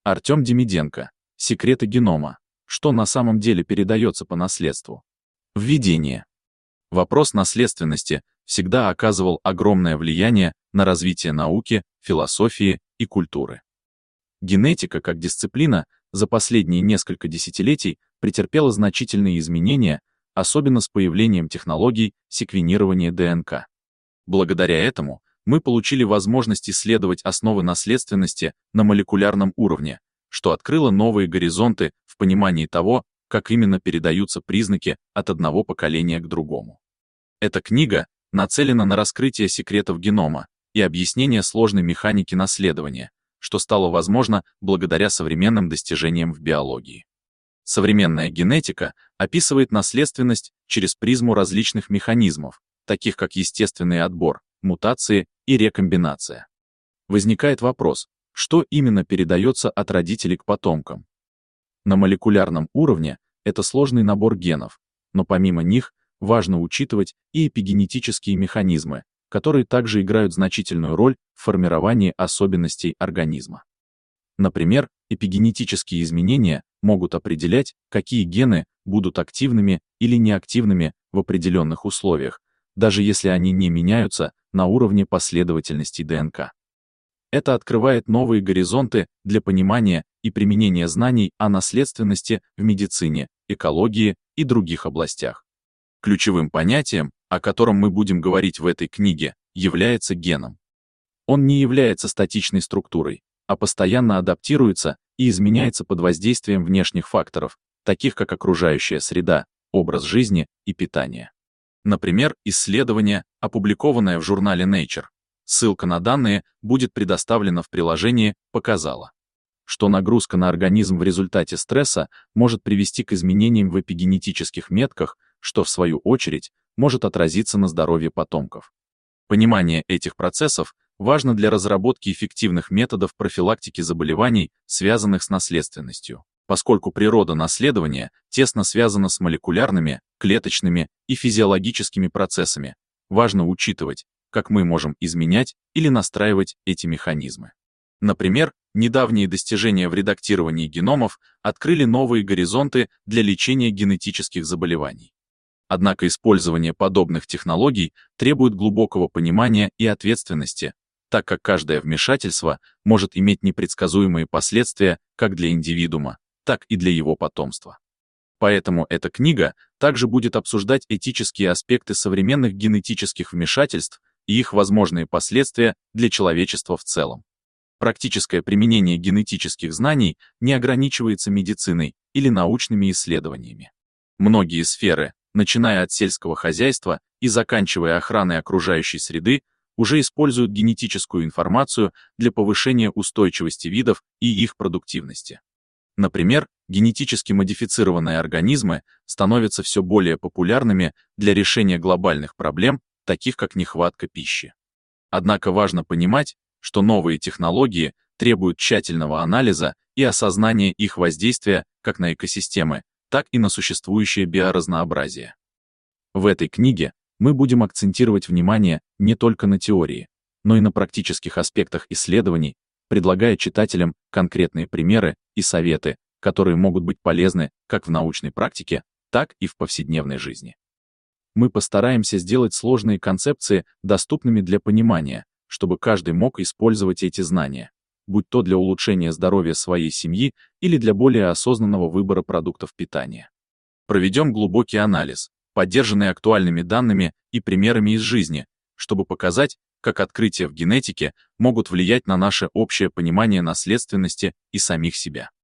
Артем Демиденко. Секреты генома. Что на самом деле передается по наследству? Введение. Вопрос наследственности всегда оказывал огромное влияние на развитие науки, философии и культуры. Генетика как дисциплина за последние несколько десятилетий претерпела значительные изменения, особенно с появлением технологий секвенирования ДНК. Благодаря этому мы получили возможность исследовать основы наследственности на молекулярном уровне, что открыло новые горизонты в понимании того, как именно передаются признаки от одного поколения к другому. Эта книга нацелена на раскрытие секретов генома и объяснение сложной механики наследования, что стало возможно благодаря современным достижениям в биологии. Современная генетика описывает наследственность через призму различных механизмов, таких как естественный отбор, мутации и рекомбинация. Возникает вопрос, что именно передается от родителей к потомкам? На молекулярном уровне это сложный набор генов, но помимо них важно учитывать и эпигенетические механизмы, которые также играют значительную роль в формировании особенностей организма. Например, эпигенетические изменения могут определять, какие гены будут активными или неактивными в определенных условиях, даже если они не меняются на уровне последовательности ДНК. Это открывает новые горизонты для понимания и применения знаний о наследственности в медицине, экологии и других областях. Ключевым понятием, о котором мы будем говорить в этой книге, является геном. Он не является статичной структурой, а постоянно адаптируется и изменяется под воздействием внешних факторов, таких как окружающая среда, образ жизни и питание. Например, исследование, опубликованное в журнале Nature, ссылка на данные будет предоставлена в приложении, показало, что нагрузка на организм в результате стресса может привести к изменениям в эпигенетических метках, что, в свою очередь, может отразиться на здоровье потомков. Понимание этих процессов важно для разработки эффективных методов профилактики заболеваний, связанных с наследственностью, поскольку природа наследования тесно связана с молекулярными, клеточными и физиологическими процессами. Важно учитывать, как мы можем изменять или настраивать эти механизмы. Например, недавние достижения в редактировании геномов открыли новые горизонты для лечения генетических заболеваний. Однако использование подобных технологий требует глубокого понимания и ответственности, так как каждое вмешательство может иметь непредсказуемые последствия как для индивидуума, так и для его потомства. Поэтому эта книга также будет обсуждать этические аспекты современных генетических вмешательств и их возможные последствия для человечества в целом. Практическое применение генетических знаний не ограничивается медициной или научными исследованиями. Многие сферы, начиная от сельского хозяйства и заканчивая охраной окружающей среды, уже используют генетическую информацию для повышения устойчивости видов и их продуктивности. Например, генетически модифицированные организмы становятся все более популярными для решения глобальных проблем, таких как нехватка пищи. Однако важно понимать, что новые технологии требуют тщательного анализа и осознания их воздействия как на экосистемы, так и на существующее биоразнообразие. В этой книге мы будем акцентировать внимание не только на теории, но и на практических аспектах исследований, предлагая читателям конкретные примеры и советы, которые могут быть полезны как в научной практике, так и в повседневной жизни. Мы постараемся сделать сложные концепции доступными для понимания, чтобы каждый мог использовать эти знания, будь то для улучшения здоровья своей семьи или для более осознанного выбора продуктов питания. Проведем глубокий анализ, поддержанный актуальными данными и примерами из жизни, чтобы показать, как открытия в генетике могут влиять на наше общее понимание наследственности и самих себя.